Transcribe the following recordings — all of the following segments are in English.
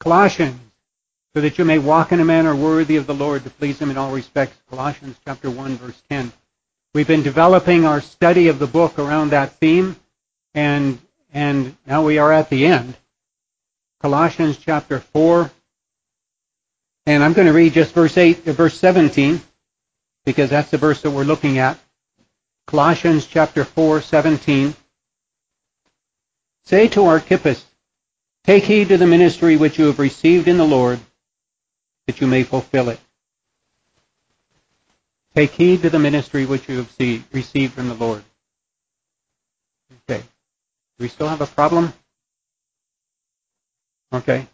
Colossians, so that you may walk in a manner worthy of the Lord to please Him in all respects. Colossians chapter 1, verse 10. We've been developing our study of the book around that theme, and now we are at the end. Colossians chapter 4, and I'm going to read just verse 17, because that's the verse that we're looking at. Colossians chapter 4, 17. Say to Archippus, take heed to the ministry which you have received in the Lord, that you may fulfill it. Take heed to the ministry which you have received from the Lord. Okay. Do we still have a problem? Okay.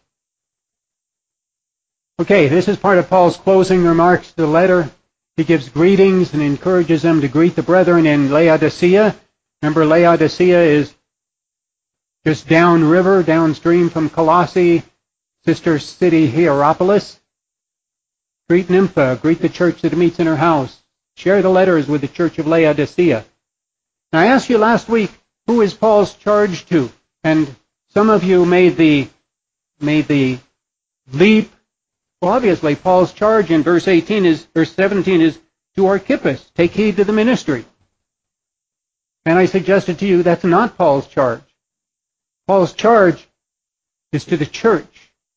Okay, this is part of Paul's closing remarks to the letter. He gives greetings and encourages them to greet the brethren in Laodicea. Remember, Laodicea is just downriver, downstream from Colossae, sister city Hierapolis. Greet Nympha, greet the church that meets in her house. Share the letters with the church of Laodicea. Now, I asked you last week, who is Paul's charge to? And some of you made the leap. Well, obviously, Paul's charge in verse 17 is to Archippus. Take heed to the ministry. And I suggested to you that's not Paul's charge. Paul's charge is to the church.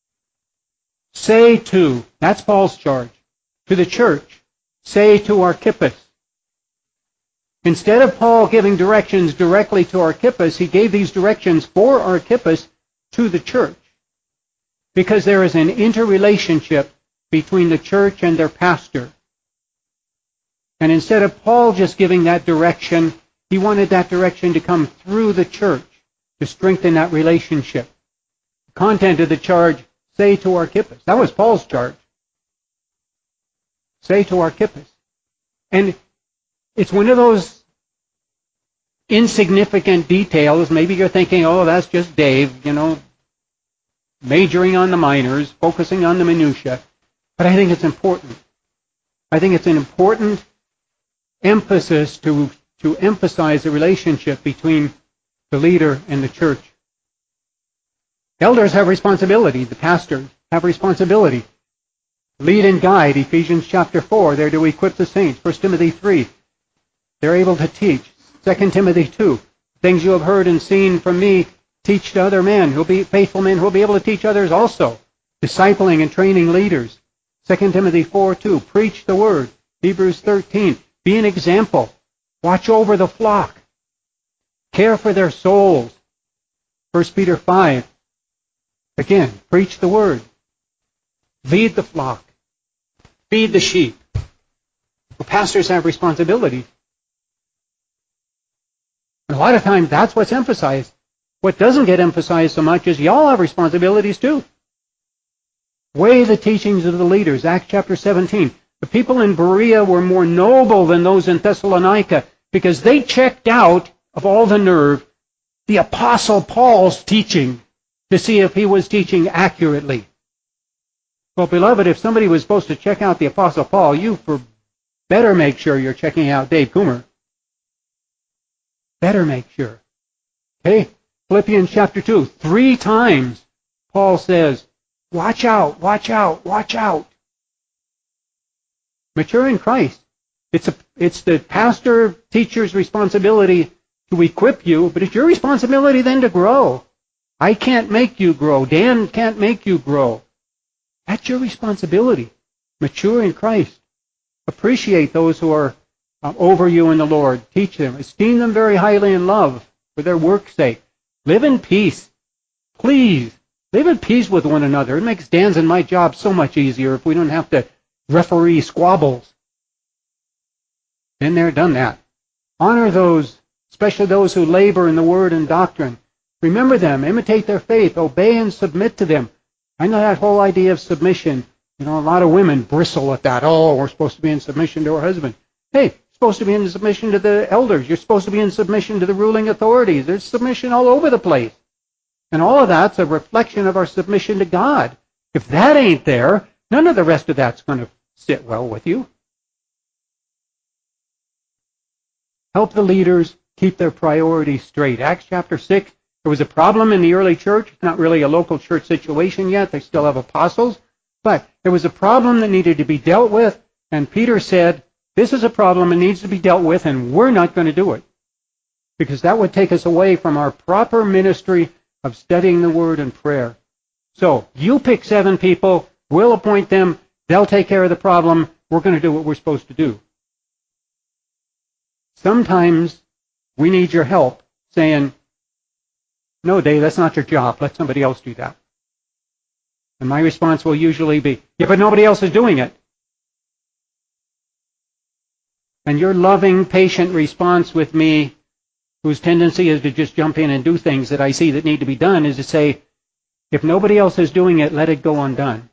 Say to, that's Paul's charge, to the church. Say to Archippus. Instead of Paul giving directions directly to Archippus, he gave these directions for Archippus to the church. Because there is an interrelationship between the church and their pastor. And instead of Paul just giving that direction, he wanted that direction to come through the church to strengthen that relationship. The content of the charge, say to Archippus. That was Paul's charge. Say to Archippus. And it's one of those insignificant details. Maybe you're thinking, oh, that's just Dave, majoring on the minors, focusing on the minutia. But I think it's important. I think it's an important emphasis to emphasize the relationship between the leader and the church. Elders have responsibility. The pastors have responsibility. Lead and guide, Ephesians chapter 4, there to equip the saints. 1 Timothy 3, they're able to teach. 2 Timothy 2, things you have heard and seen from me, teach to other men, who'll be faithful men, who'll be able to teach others also. Discipling and training leaders. 2 Timothy 4:2, preach the word. Hebrews 13, be an example. Watch over the flock. Care for their souls. 1 Peter 5, again, preach the word. Lead the flock. Feed the sheep. Well, pastors have responsibility. And a lot of times that's what's emphasized. What doesn't get emphasized so much is y'all have responsibilities too. Weigh the teachings of the leaders. Acts chapter 17. The people in Berea were more noble than those in Thessalonica because they checked out of all the nerve the Apostle Paul's teaching to see if he was teaching accurately. Well, beloved, if somebody was supposed to check out the Apostle Paul, you better make sure you're checking out Dave Coomer. Better make sure. Okay? Philippians chapter 2, 3 times Paul says, watch out, watch out, watch out. Mature in Christ. It's the pastor, teacher's responsibility to equip you, but it's your responsibility then to grow. I can't make you grow. Dan can't make you grow. That's your responsibility. Mature in Christ. Appreciate those who are over you in the Lord. Teach them. Esteem them very highly in love for their work's sake. Live in peace. Please, live in peace with one another. It makes Dan's and my job so much easier if we don't have to referee squabbles. Been there, done that. Honor those, especially those who labor in the word and doctrine. Remember them. Imitate their faith. Obey and submit to them. I know that whole idea of submission. A lot of women bristle at that. Oh, we're supposed to be in submission to our husband. Hey, you're supposed to be in submission to the elders. You're supposed to be in submission to the ruling authorities. There's submission all over the place. And all of that's a reflection of our submission to God. If that ain't there, none of the rest of that's going to sit well with you. Help the leaders keep their priorities straight. Acts chapter 6, There was a problem in the early church. It's not really a local church situation yet. They still have apostles. But there was a problem that needed to be dealt with. And Peter said, this is a problem that needs to be dealt with, and we're not going to do it. Because that would take us away from our proper ministry of studying the Word and prayer. So, you pick 7 people, we'll appoint them, they'll take care of the problem, we're going to do what we're supposed to do. Sometimes we need your help saying, no, Dave, that's not your job, let somebody else do that. And my response will usually be, yeah, but nobody else is doing it. And your loving, patient response with me, whose tendency is to just jump in and do things that I see that need to be done, is to say, if nobody else is doing it, let it go undone.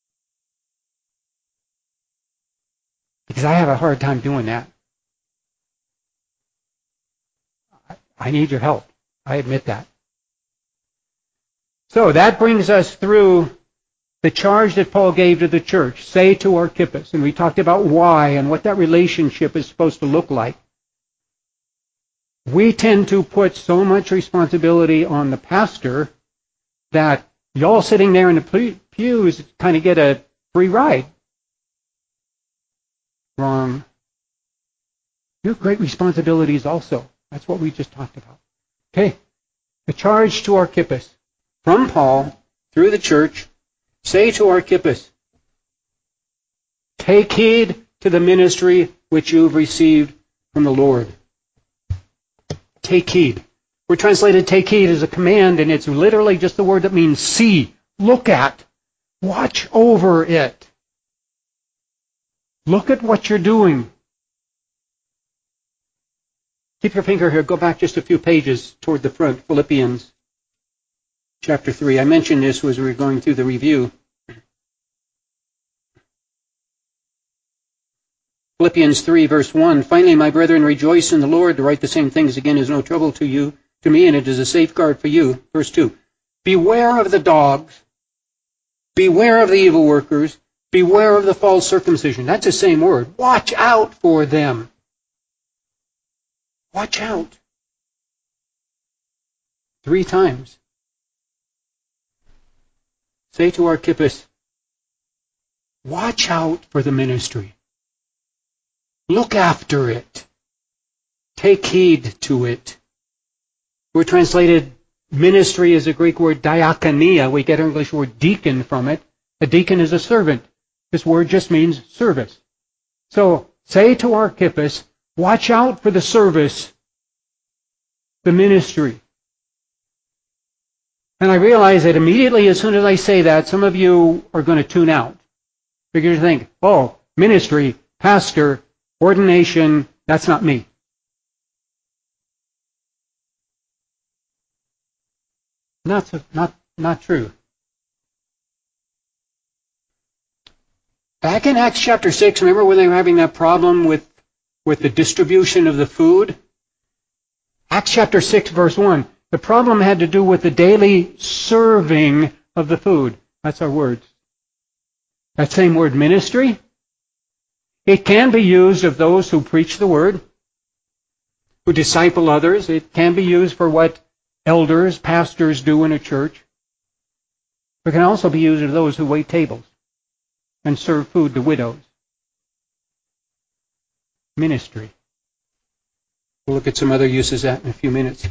Because I have a hard time doing that. I need your help. I admit that. So that brings us through the charge that Paul gave to the church. Say to Archippus. And we talked about why and what that relationship is supposed to look like. We tend to put so much responsibility on the pastor that y'all sitting there in the pews kind of get a free ride. Wrong. You have great responsibilities also. That's what we just talked about. Okay. The charge to Archippus. From Paul, through the church, say to Archippus, take heed to the ministry which you've received from the Lord. Take heed. We're translated take heed as a command, and it's literally just the word that means see, look at, watch over it. Look at what you're doing. Keep your finger here. Go back just a few pages toward the front. Philippians chapter 3. I mentioned this as we were going through the review. Philippians 3, verse 1. Finally, my brethren, rejoice in the Lord. To write the same things again is no trouble to me, and it is a safeguard for you. Verse 2. Beware of the dogs. Beware of the evil workers. Beware of the false circumcision. That's the same word. Watch out for them. Watch out. 3 times. Say to Archippus, watch out for the ministry. Look after it. Take heed to it. We're translated ministry is a Greek word diakonia. We get our English word deacon from it. A deacon is a servant. This word just means service. So say to Archippus, watch out for the service, the ministry. And I realize that immediately as soon as I say that, some of you are going to tune out. Because you think, oh, ministry, pastor, ordination, that's not me. Not true. Back in Acts chapter 6, remember when they were having that problem with the distribution of the food? Acts chapter 6, verse 1. The problem had to do with the daily serving of the food. That's our words. That same word, ministry. It can be used of those who preach the word, who disciple others. It can be used for what elders, pastors do in a church. It can also be used of those who wait tables and serve food to widows. Ministry. We'll look at some other uses of that in a few minutes.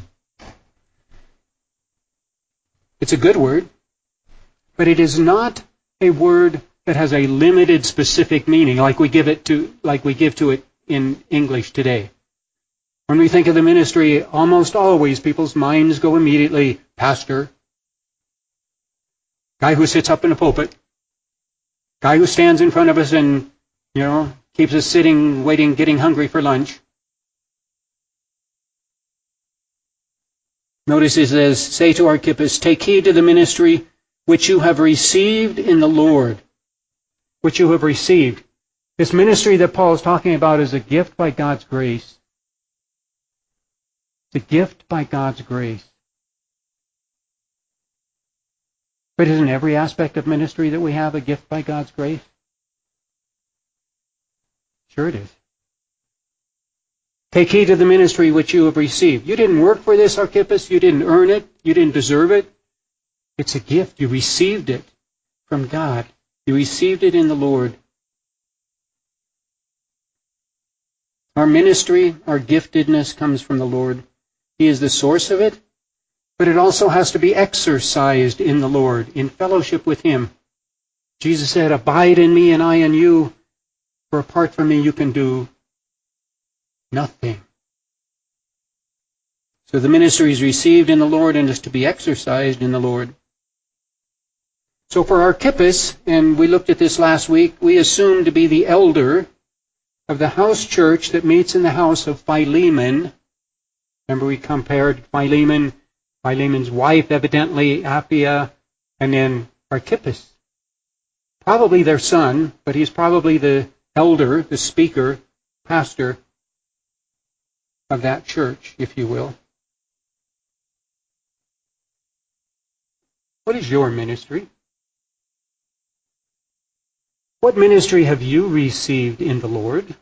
It's a good word, but it is not a word that has a limited specific meaning like we give to it in English today. When we think of the ministry, almost always people's minds go immediately, pastor, guy who sits up in a pulpit, guy who stands in front of us and, keeps us sitting, waiting, getting hungry for lunch. Notice it says, say to Archippus, take heed to the ministry which you have received in the Lord. Which you have received. This ministry that Paul is talking about is a gift by God's grace. It's a gift by God's grace. But isn't every aspect of ministry that we have a gift by God's grace? Sure it is. Take heed to the ministry which you have received. You didn't work for this, Archippus. You didn't earn it. You didn't deserve it. It's a gift. You received it from God. You received it in the Lord. Our ministry, our giftedness comes from the Lord. He is the source of it, but it also has to be exercised in the Lord, in fellowship with Him. Jesus said, "Abide in me and I in you, for apart from me you can do nothing." So the ministry is received in the Lord and is to be exercised in the Lord. So for Archippus, and we looked at this last week, we assume to be the elder of the house church that meets in the house of Philemon. Remember we compared Philemon's wife, evidently, Apphia, and then Archippus. Probably their son, but he's probably the elder, the speaker, pastor of that church, if you will. What is your ministry? What ministry have you received in the Lord?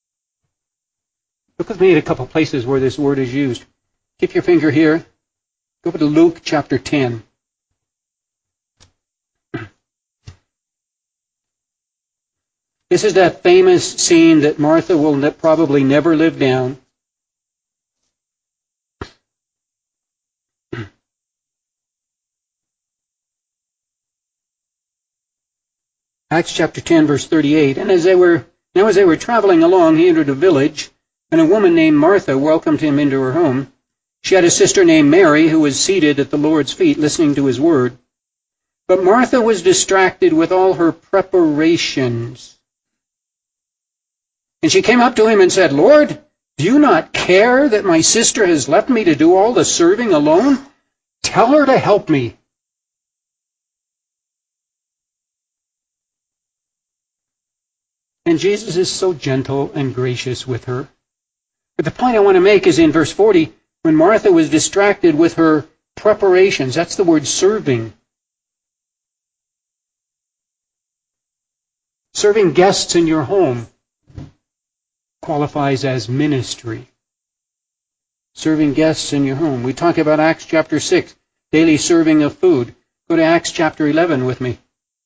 Look with me at a couple places where this word is used. Keep your finger here. Go over to Luke chapter 10. This is that famous scene that Martha will probably never live down. Acts chapter 10, verse 38. And as they were traveling along, he entered a village, and a woman named Martha welcomed him into her home. She had a sister named Mary who was seated at the Lord's feet listening to his word. But Martha was distracted with all her preparations. And she came up to him and said, "Lord, do you not care that my sister has left me to do all the serving alone? Tell her to help me." And Jesus is so gentle and gracious with her. But the point I want to make is in verse 40, when Martha was distracted with her preparations. That's the word serving. Serving guests in your home qualifies as ministry. Serving guests in your home. We talk about Acts chapter 6, daily serving of food. Go to Acts chapter 11 with me.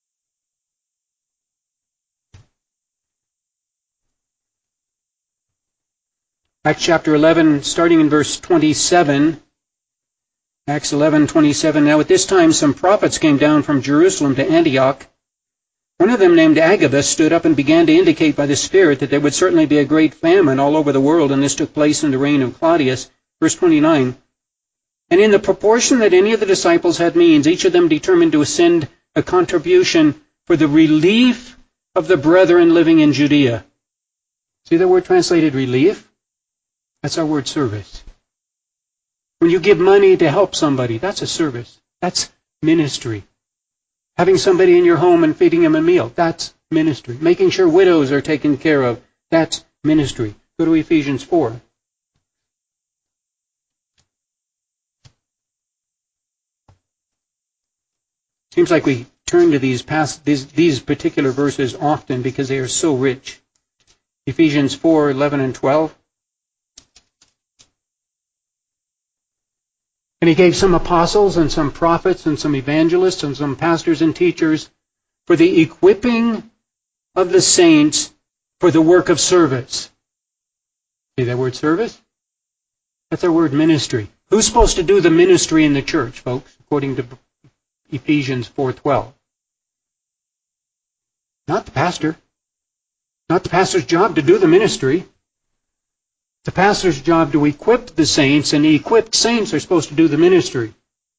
Acts chapter 11, starting in verse 27. Acts 11:27. Now at this time some prophets came down from Jerusalem to Antioch. One of them, named Agabus, stood up and began to indicate by the Spirit that there would certainly be a great famine all over the world, and this took place in the reign of Claudius. Verse 29. And in the proportion that any of the disciples had means, each of them determined to send a contribution for the relief of the brethren living in Judea. See the word translated relief? That's our word service. When you give money to help somebody, that's a service. That's ministry. Having somebody in your home and feeding them a meal, that's ministry. Making sure widows are taken care of, that's ministry. Go to Ephesians 4. Seems like we turn to these particular verses often because they are so rich. Ephesians 4:11 and 12. And he gave some apostles and some prophets and some evangelists and some pastors and teachers for the equipping of the saints for the work of service. See that word service? That's our word ministry. Who's supposed to do the ministry in the church, folks, according to Ephesians 4:12? Not the pastor. Not the pastor's job to do the ministry. The pastor's job to equip the saints, and the equipped saints are supposed to do the ministry.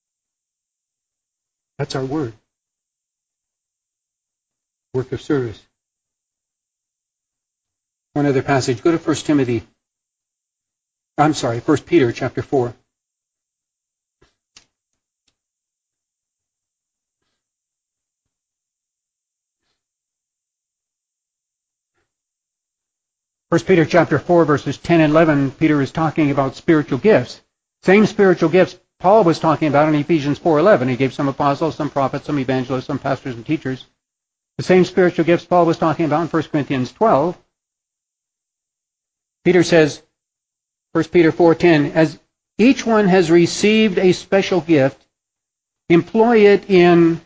That's our word. Work of service. One other passage. Go to 1 Peter chapter 4. First Peter chapter 4, verses 10 and 11, Peter is talking about spiritual gifts. Same spiritual gifts Paul was talking about in Ephesians 4:11. He gave some apostles, some prophets, some evangelists, some pastors and teachers. The same spiritual gifts Paul was talking about in 1 Corinthians 12. Peter says, 1 Peter 4:10, as each one has received a special gift, employ it in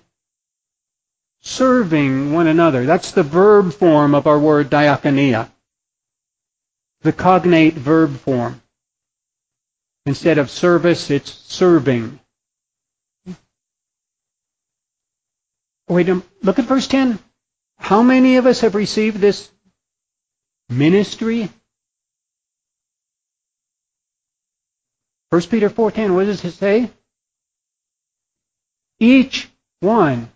serving one another. That's the verb form of our word diakonia. The cognate verb form. Instead of service, it's serving. Wait, look at verse 10. How many of us have received this ministry? 1 Peter 4:10, what does it say? Each one.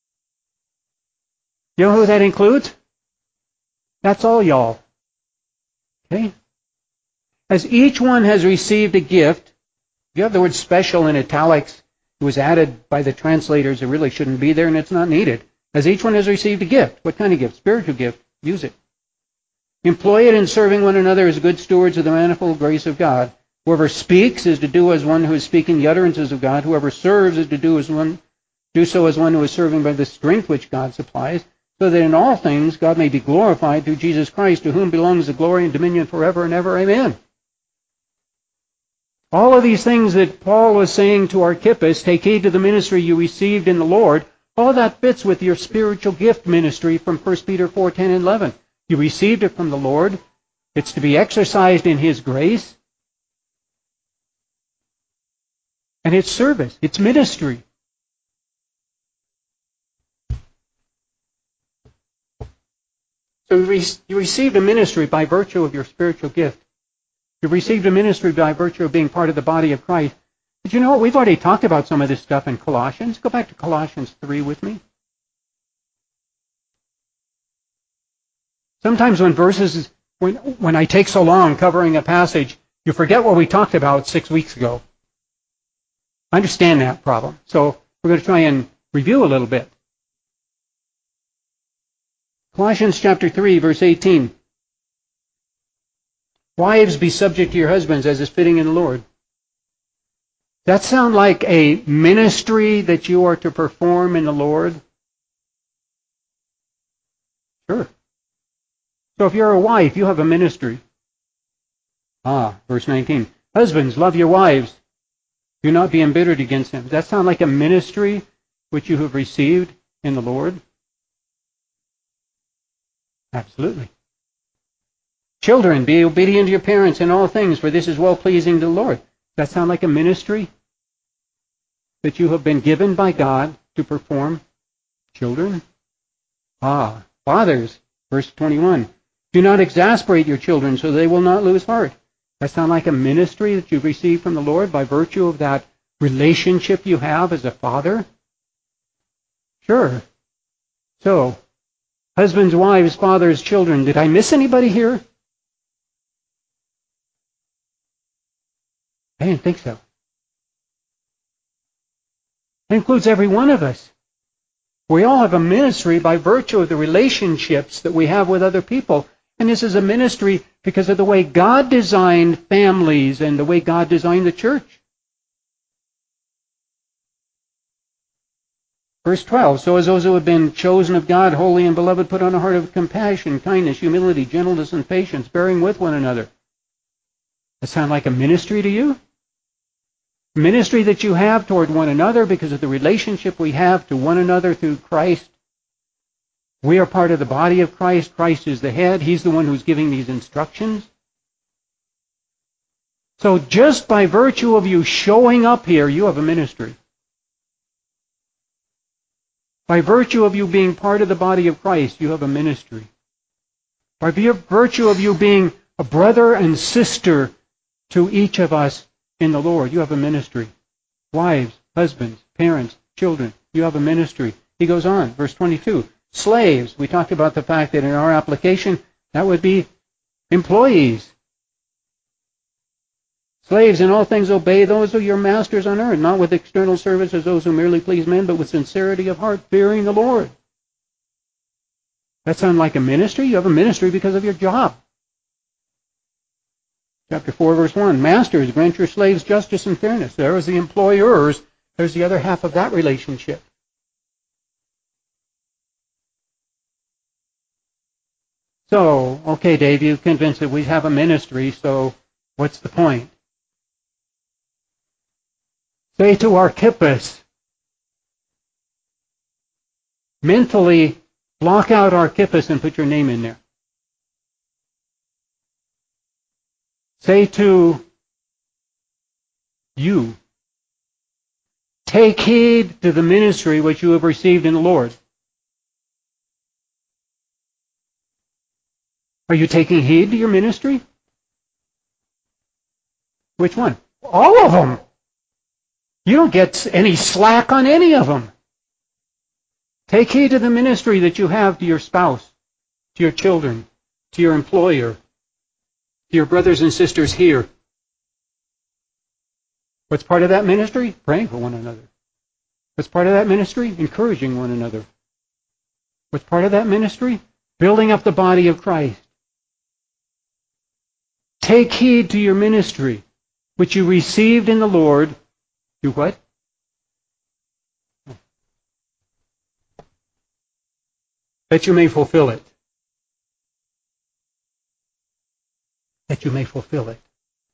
You know who that includes? That's all y'all. Okay? As each one has received a gift, you have the word special in italics. It was added by the translators. It really shouldn't be there, and it's not needed. As each one has received a gift. What kind of gift? Spiritual gift. Use it. Employ it in serving one another as good stewards of the manifold grace of God. Whoever speaks is to do as one who is speaking the utterances of God. Whoever serves is to do so as one who is serving by the strength which God supplies, so that in all things God may be glorified through Jesus Christ, to whom belongs the glory and dominion forever and ever. Amen. All of these things that Paul was saying to Archippus, take heed to the ministry you received in the Lord, all that fits with your spiritual gift ministry from 1 Peter 4:10 and 11. You received it from the Lord. It's to be exercised in His grace. And it's service. It's ministry. So you received a ministry by virtue of your spiritual gift. You received a ministry by virtue of being part of the body of Christ. But you know what? We've already talked about some of this stuff in Colossians. Go back to Colossians 3 with me. Sometimes when I take so long covering a passage, you forget what we talked about 6 weeks ago. I understand that problem. So we're going to try and review a little bit. Colossians chapter 3, verse 18. Wives, be subject to your husbands as is fitting in the Lord. Does that sound like a ministry that you are to perform in the Lord? Sure. So if you're a wife, you have a ministry. Verse 19. Husbands, love your wives. Do not be embittered against them. Does that sound like a ministry which you have received in the Lord? Absolutely. Children, be obedient to your parents in all things, for this is well-pleasing to the Lord. Does that sound like a ministry that you have been given by God to perform? Children? Fathers, verse 21. Do not exasperate your children so they will not lose heart. Does that sound like a ministry that you've received from the Lord by virtue of that relationship you have as a father? Sure. So, husbands, wives, fathers, children. Did I miss anybody here? I didn't think so. It includes every one of us. We all have a ministry by virtue of the relationships that we have with other people. And this is a ministry because of the way God designed families and the way God designed the church. Verse 12, so as those who have been chosen of God, holy and beloved, put on a heart of compassion, kindness, humility, gentleness, and patience, bearing with one another. That sound like a ministry to you? Ministry that you have toward one another because of the relationship we have to one another through Christ. We are part of the body of Christ. Christ is the head. He's the one who's giving these instructions. So just by virtue of you showing up here, you have a ministry. By virtue of you being part of the body of Christ, you have a ministry. By virtue of you being a brother and sister to each of us in the Lord, you have a ministry. Wives, husbands, parents, children, you have a ministry. He goes on, verse 22. Slaves, we talked about the fact that in our application, that would be employees. Slaves, in all things obey those of your masters on earth, not with external service as those who merely please men, but with sincerity of heart, fearing the Lord. That sound like a ministry? You have a ministry because of your job. Chapter 4, verse 1. Masters, grant your slaves justice and fairness. There is the employers. There's the other half of that relationship. So, okay, Dave, you've convinced that we have a ministry, so What's the point? Say to Archippus, mentally block out Archippus and put your name in there. Say to you, take heed to the ministry which you have received in the Lord. Are you taking heed to your ministry? Which one? All of them. You don't get any slack on any of them. Take heed to the ministry that you have to your spouse, to your children, to your employer, to your brothers and sisters here. What's part of that ministry? Praying for one another. What's part of that ministry? Encouraging one another. What's part of that ministry? Building up the body of Christ. Take heed to your ministry, which you received in the Lord. Do what? That you may fulfill it. That you may fulfill it.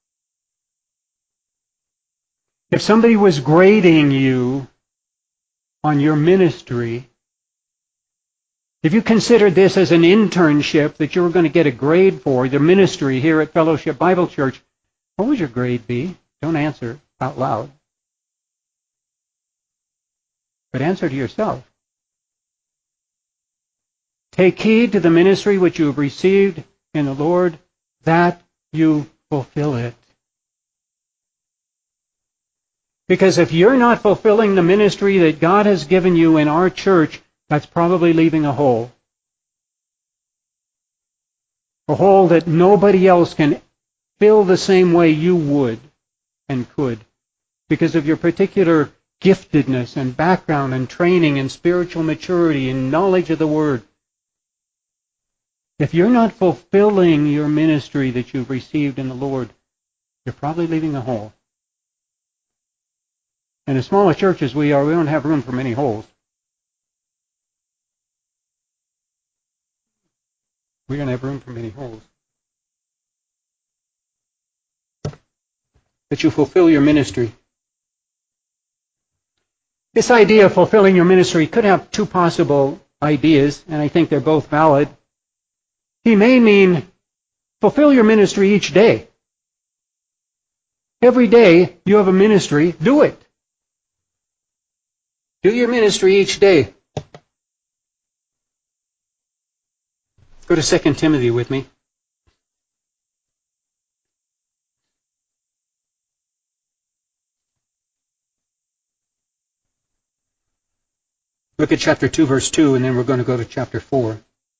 If somebody was grading you on your ministry, if you considered this as an internship that you were going to get a grade for, the ministry here at Fellowship Bible Church, what would your grade be? Don't answer out loud. But answer to yourself. Take heed to the ministry which you have received in the Lord, that you fulfill it. Because if you're not fulfilling the ministry that God has given you in our church, that's probably leaving a hole. A hole that nobody else can fill the same way you would and could, because of your particular giftedness and background and training and spiritual maturity and knowledge of the Word. If you're not fulfilling your ministry that you've received in the Lord, you're probably leaving a hole. And as small a church as we are, we don't have room for many holes. We don't have room for many holes. That you fulfill your ministry. This idea of fulfilling your ministry could have two possible ideas, and I think they're both valid. He may mean fulfill your ministry each day. Every day you have a ministry, do it. Do your ministry each day. Go to 2 Timothy with me. Look at chapter 2, verse 2, and then we're going to go to chapter 4.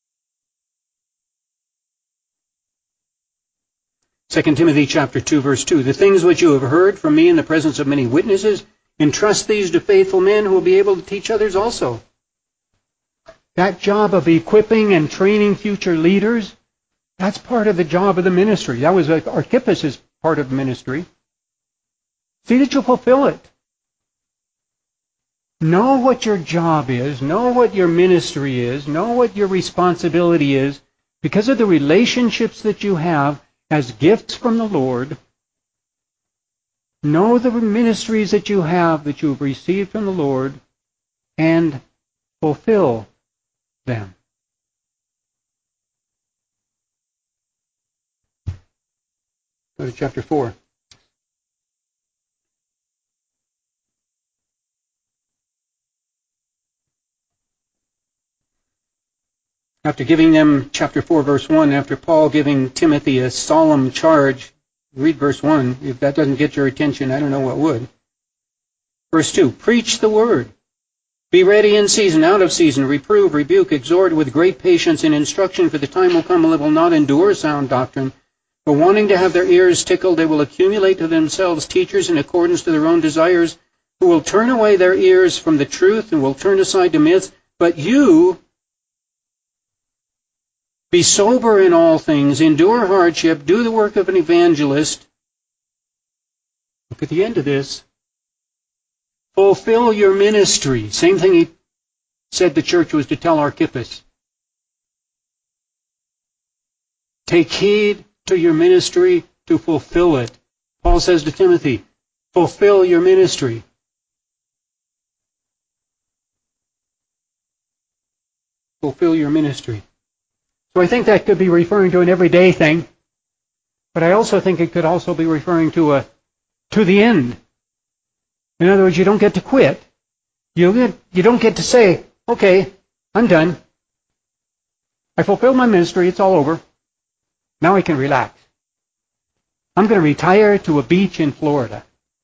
2 Timothy chapter 2, verse 2. The things which you have heard from me in the presence of many witnesses, entrust these to faithful men who will be able to teach others also. That job of equipping and training future leaders, that's part of the job of the ministry. That was Archippus' part of the ministry. See that you fulfill it. Know what your job is. Know what your ministry is. Know what your responsibility is. Because of the relationships that you have as gifts from the Lord, know the ministries that you have received from the Lord, and fulfill them. Go to chapter 4. After giving them, chapter 4, verse 1, after Paul giving Timothy a solemn charge, read verse 1. If that doesn't get your attention, I don't know what would. Verse 2, preach the word. Be ready in season, out of season, reprove, rebuke, exhort with great patience and instruction, for the time will come when they will not endure sound doctrine, but wanting to have their ears tickled, they will accumulate to themselves teachers in accordance to their own desires, who will turn away their ears from the truth and will turn aside to myths. But you, be sober in all things, endure hardship, do the work of an evangelist. Look at the end of this. Fulfill your ministry. Same thing he said the church was to tell Archippus. Take heed to your ministry, to fulfill it. Paul says to Timothy, fulfill your ministry. Fulfill your ministry. So I think that could be referring to an everyday thing, but I also think it could also be referring to the end. In other words, you don't get to quit. You don't get to say, okay, I'm done. I fulfilled my ministry, it's all over. Now I can relax. I'm going to retire to a beach in Florida.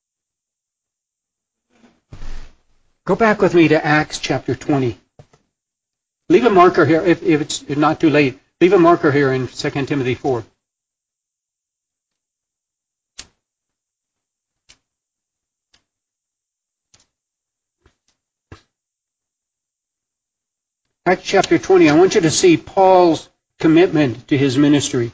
Go back with me to Acts chapter 20. Leave a marker here, if it's not too late. Leave a marker here in 2 Timothy 4. Acts chapter 20, I want you to see Paul's commitment to his ministry.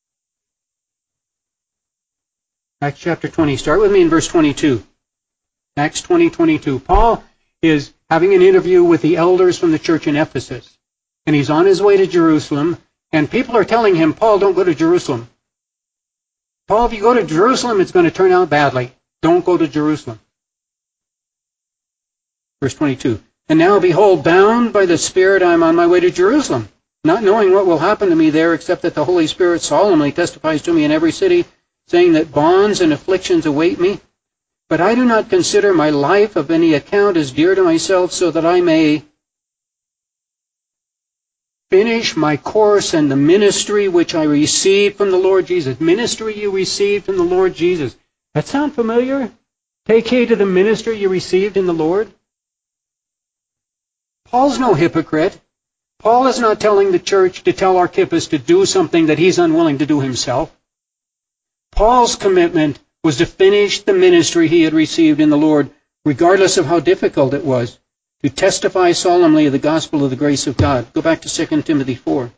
Acts chapter 20, start with me in verse 22. Acts 20:22. Paul is having an interview with the elders from the church in Ephesus. And he's on his way to Jerusalem, and people are telling him, Paul, don't go to Jerusalem. Paul, if you go to Jerusalem, it's going to turn out badly. Don't go to Jerusalem. Verse 22. And now, behold, bound by the Spirit, I am on my way to Jerusalem, not knowing what will happen to me there, except that the Holy Spirit solemnly testifies to me in every city, saying that bonds and afflictions await me. But I do not consider my life of any account as dear to myself, so that I may finish my course and the ministry which I received from the Lord Jesus. Ministry you received from the Lord Jesus. That sound familiar? Take heed to the ministry you received in the Lord. Paul's no hypocrite. Paul is not telling the church to tell Archippus to do something that he's unwilling to do himself. Paul's commitment was to finish the ministry he had received in the Lord, regardless of how difficult it was, to testify solemnly of the gospel of the grace of God. Go back to 2 Timothy 4.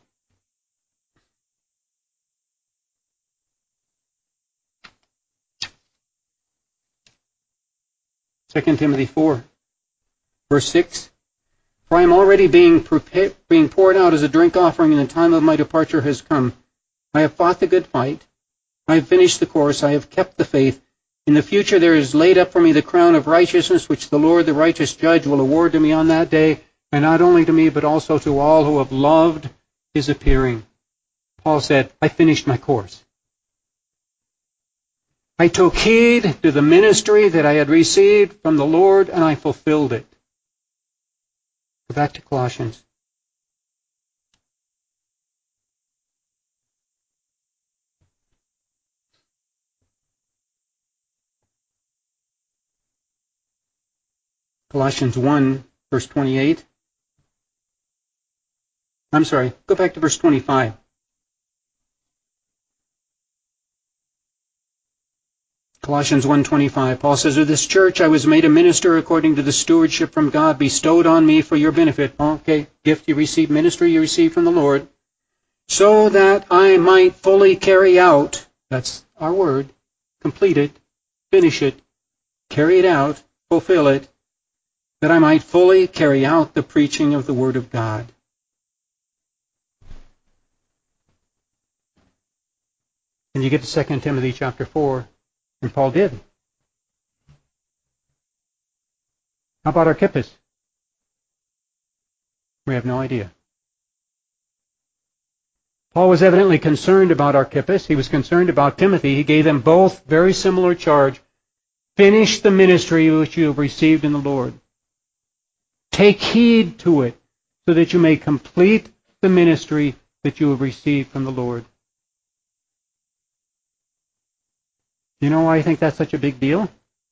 Second Timothy 4, verse 6. For I am already being poured out as a drink offering, and the time of my departure has come. I have fought the good fight. I have finished the course. I have kept the faith. In the future there is laid up for me the crown of righteousness, which the Lord, the righteous judge, will award to me on that day, and not only to me, but also to all who have loved his appearing. Paul said, I finished my course. I took heed to the ministry that I had received from the Lord, and I fulfilled it. Go back to Colossians. Colossians 1, verse 28. I'm sorry, go back to verse 25. Colossians 1:25, Paul says, of this church I was made a minister according to the stewardship from God bestowed on me for your benefit. Okay, gift you received, ministry you received from the Lord, so that I might fully carry out, that's our word, complete it, finish it, carry it out, fulfill it, that I might fully carry out the preaching of the word of God. And you get to 2 Timothy chapter 4. And Paul did. How about Archippus? We have no idea. Paul was evidently concerned about Archippus. He was concerned about Timothy. He gave them both very similar charge. Finish the ministry which you have received in the Lord. Take heed to it so that you may complete the ministry that you have received from the Lord. You know why I think that's such a big deal?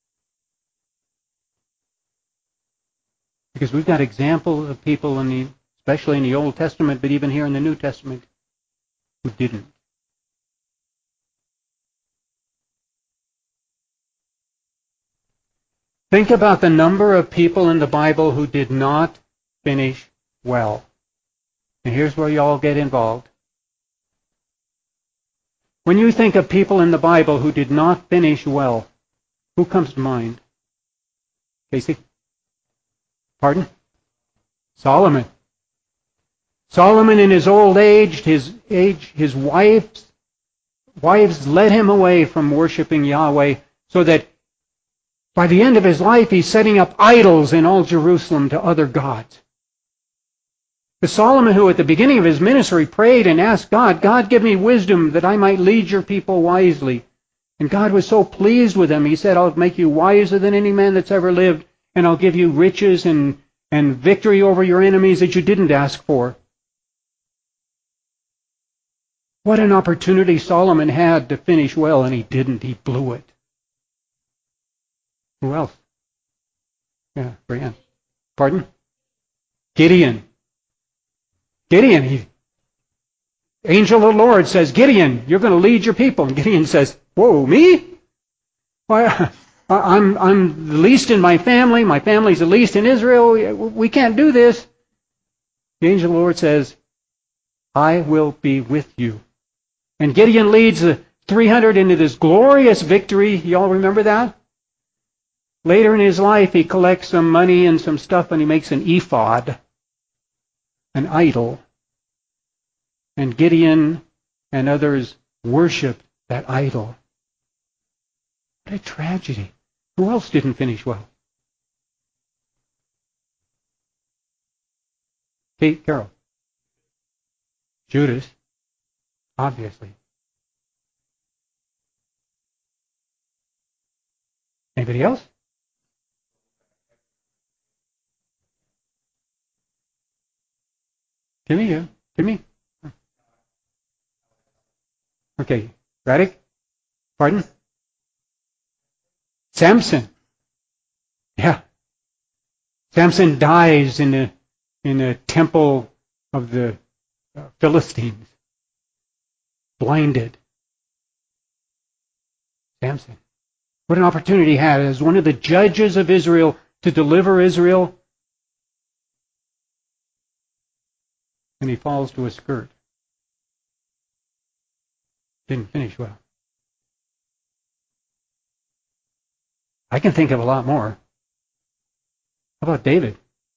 Because we've got examples of people, especially in the Old Testament, but even here in the New Testament, who didn't. Think about the number of people in the Bible who did not finish well. And here's where you all get involved. When you think of people in the Bible who did not finish well, who comes to mind? Casey? Pardon? Solomon. Solomon in his old age, his wife's wives led him away from worshiping Yahweh, so that by the end of his life he's setting up idols in all Jerusalem to other gods. The Solomon, who at the beginning of his ministry prayed and asked God, God, give me wisdom that I might lead your people wisely. And God was so pleased with him, he said, I'll make you wiser than any man that's ever lived, and I'll give you riches and victory over your enemies that you didn't ask for. What an opportunity Solomon had to finish well, and he didn't. He blew it. Who else? Yeah, Brian. Pardon? Gideon. Angel of the Lord says, Gideon, you're going to lead your people. And Gideon says, whoa, me? Why, I'm the least in my family. My family's the least in Israel. We can't do this. The angel of the Lord says, I will be with you. And Gideon leads the 300 into this glorious victory. You all remember that? Later in his life, he collects some money and some stuff, and he makes an ephod, an idol. And Gideon and others worship that idol. What a tragedy. Who else didn't finish well? Kate, Carol. Judas, obviously. Anybody else? Timmy? Okay. Radek? Pardon? Samson. Yeah. Samson dies in the temple of the Philistines. Blinded. Samson. What an opportunity he had as one of the judges of Israel to deliver Israel. And he falls to a skirt. Didn't finish well. I can think of a lot more. How about David?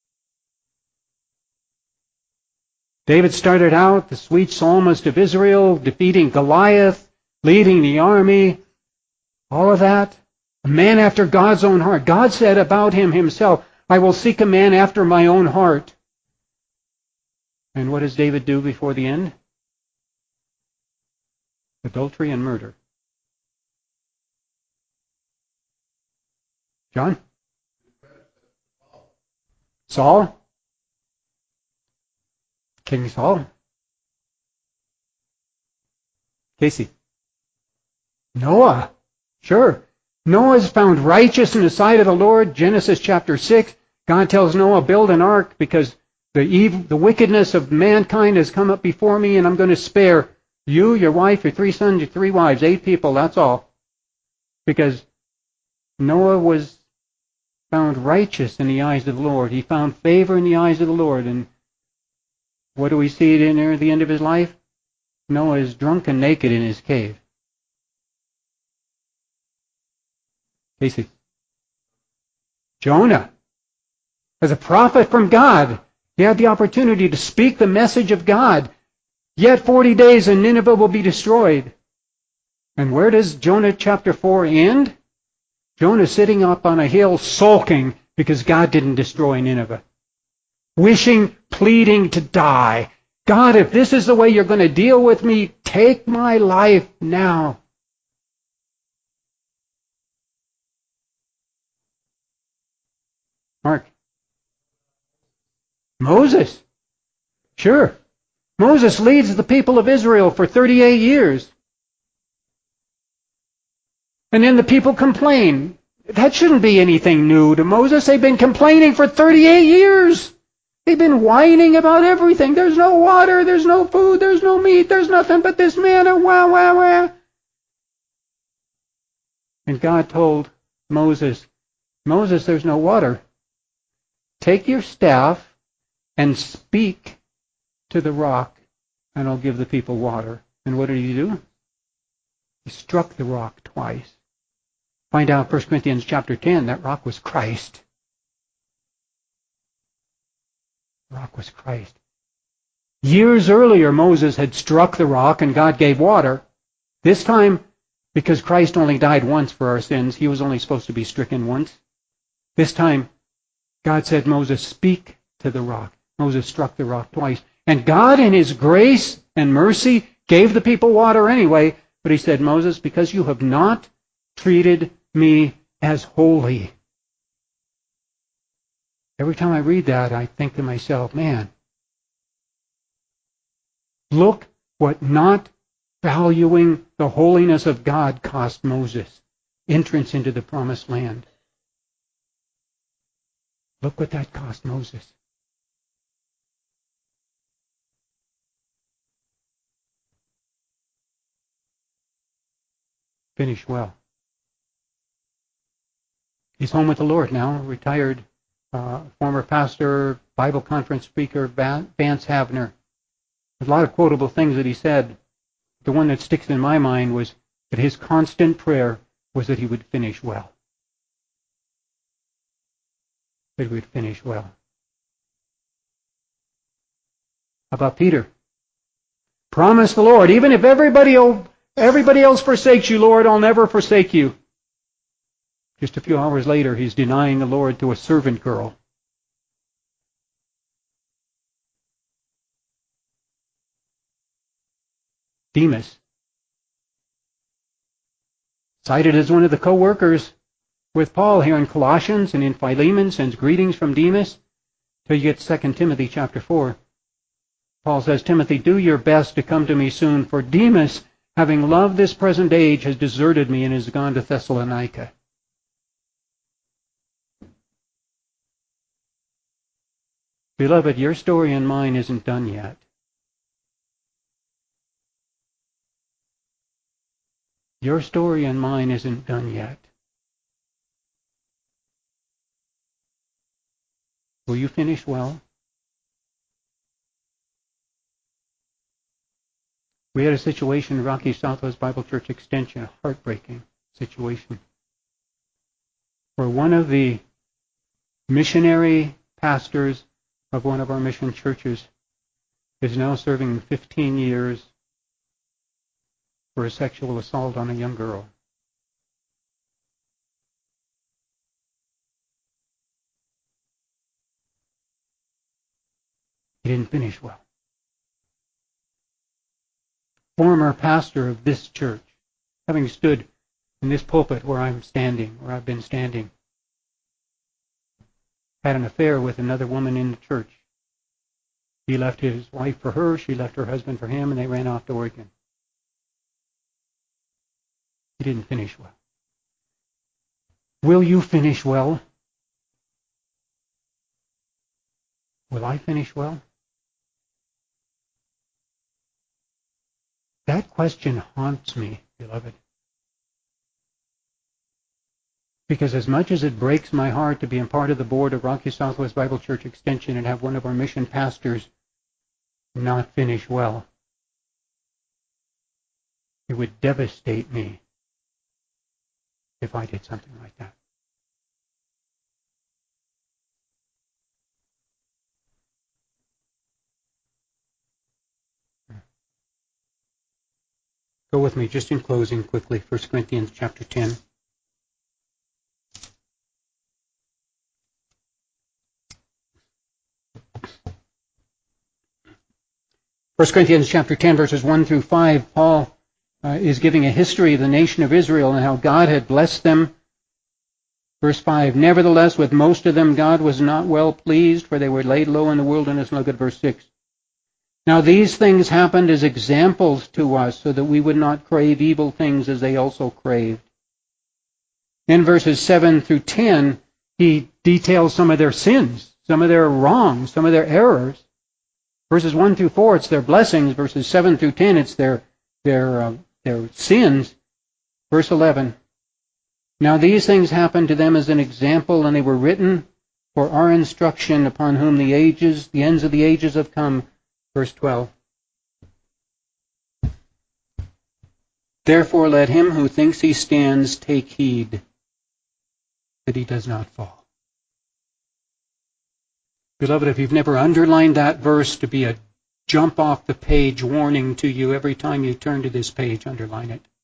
David started out the sweet psalmist of Israel, defeating Goliath, leading the army, all of that. A man after God's own heart. God said about him himself, I will seek a man after my own heart. And what does David do before the end? Adultery and murder. John? Saul? King Saul? Casey? Noah? Sure. Noah is found righteous in the sight of the Lord. Genesis chapter 6. God tells Noah, build an ark because the wickedness of mankind has come up before me, and I'm going to spare you, your wife, your 3 sons, your 3 wives, 8 people, that's all. Because Noah was found righteous in the eyes of the Lord. He found favor in the eyes of the Lord. And what do we see near the end of his life? Noah is drunk and naked in his cave. Casey. Jonah. As a prophet from God, he had the opportunity to speak the message of God. Yet 40 days and Nineveh will be destroyed. And where does Jonah chapter 4 end? Jonah sitting up on a hill sulking because God didn't destroy Nineveh. Wishing, pleading to die. God, if this is the way you're going to deal with me, take my life now. Mark. Moses. Sure. Moses leads the people of Israel for 38 years. And then the people complain. That shouldn't be anything new to Moses. They've been complaining for 38 years. They've been whining about everything. There's no water, there's no food, there's no meat, there's nothing but this manna, wah, wah, wah. And God told Moses, Moses, there's no water. Take your staff and speak to the rock, and I'll give the people water. And what did he do? He struck the rock twice. Find out 1 Corinthians chapter 10, that rock was Christ. The rock was Christ. Years earlier, Moses had struck the rock and God gave water. This time, because Christ only died once for our sins, he was only supposed to be stricken once. This time, God said, Moses, speak to the rock. Moses struck the rock twice. And God, in his grace and mercy, gave the people water anyway. But he said, Moses, because you have not treated me as holy. Every time I read that, I think to myself, man, look what not valuing the holiness of God cost Moses. Entrance into the promised land. Look what that cost Moses. Finish well. He's home with the Lord now, retired former pastor, Bible conference speaker, Vance Havner. There's a lot of quotable things that he said. The one that sticks in my mind was that his constant prayer was that he would finish well. That he would finish well. How about Peter? Promise the Lord, even if everybody else forsakes you, Lord, I'll never forsake you. Just a few hours later, he's denying the Lord to a servant girl. Demas, cited as one of the co-workers with Paul here in Colossians and in Philemon, sends greetings from Demas. Till you get 2 Timothy chapter 4. Paul says, Timothy, do your best to come to me soon, for Demas, having loved this present age, has deserted me and has gone to Thessalonica. Beloved, your story and mine isn't done yet. Your story and mine isn't done yet. Will you finish well? We had a situation in Rocky Southwest Bible Church Extension, a heartbreaking situation, where one of the missionary pastors of one of our mission churches is now serving 15 years for a sexual assault on a young girl. He didn't finish well. Former pastor of this church, having stood in this pulpit where I'm standing, where I've been standing, had an affair with another woman in the church. He left his wife for her, she left her husband for him, and they ran off to Oregon. He didn't finish well. Will you finish well? Will I finish well? That question haunts me, beloved. Because as much as it breaks my heart to be a part of the board of Rocky Southwest Bible Church Extension and have one of our mission pastors not finish well, it would devastate me if I did something like that. Go with me, just in closing quickly, 1 Corinthians chapter 10. First Corinthians chapter 10, verses 1 through 5, Paul is giving a history of the nation of Israel and how God had blessed them. Verse 5, nevertheless, with most of them God was not well pleased, for they were laid low in the wilderness. Look at verse 6. Now these things happened as examples to us, so that we would not crave evil things as they also craved. In verses 7 through 10, he details some of their sins, some of their wrongs, some of their errors. Verses 1 through 4, it's their blessings. Verses 7 through 10, it's their sins. Verse 11, now these things happened to them as an example, and they were written for our instruction, upon whom the ends of the ages have come. Verse 12, therefore let him who thinks he stands take heed that he does not fall. Beloved, if you've never underlined that verse to be a jump off the page warning to you every time you turn to this page, underline it.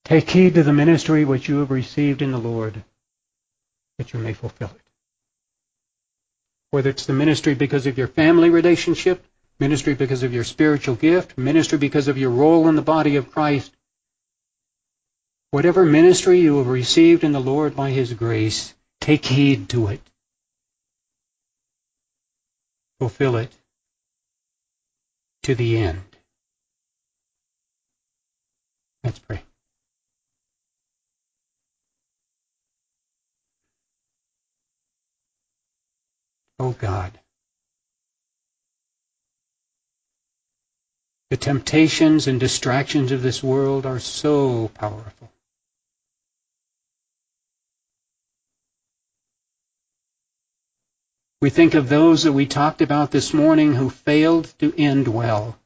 Take heed to the ministry which you have received in the Lord, that you may fulfill it. Whether it's the ministry because of your family relationship, ministry because of your spiritual gift, ministry because of your role in the body of Christ, whatever ministry you have received in the Lord by His grace, take heed to it. Fulfill it to the end. Let's pray. Oh God, the temptations and distractions of this world are so powerful. We think of those that we talked about this morning who failed to end well.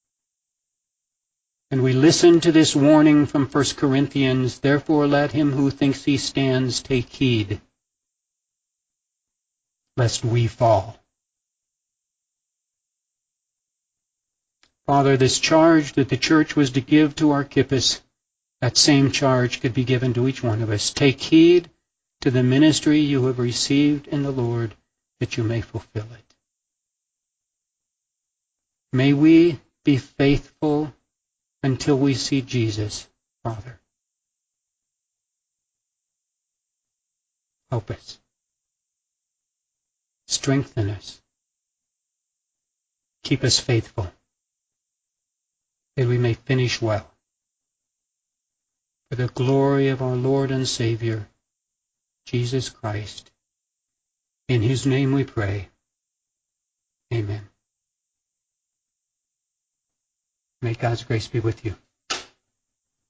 And we listen to this warning from 1 Corinthians, therefore let him who thinks he stands take heed, lest we fall. Father, this charge that the church was to give to Archippus, that same charge could be given to each one of us. Take heed to the ministry you have received in the Lord, that you may fulfill it. May we be faithful until we see Jesus, Father. Help us. Strengthen us. Keep us faithful, that we may finish well. For the glory of our Lord and Savior, Jesus Christ. In His name we pray. Amen. May God's grace be with you.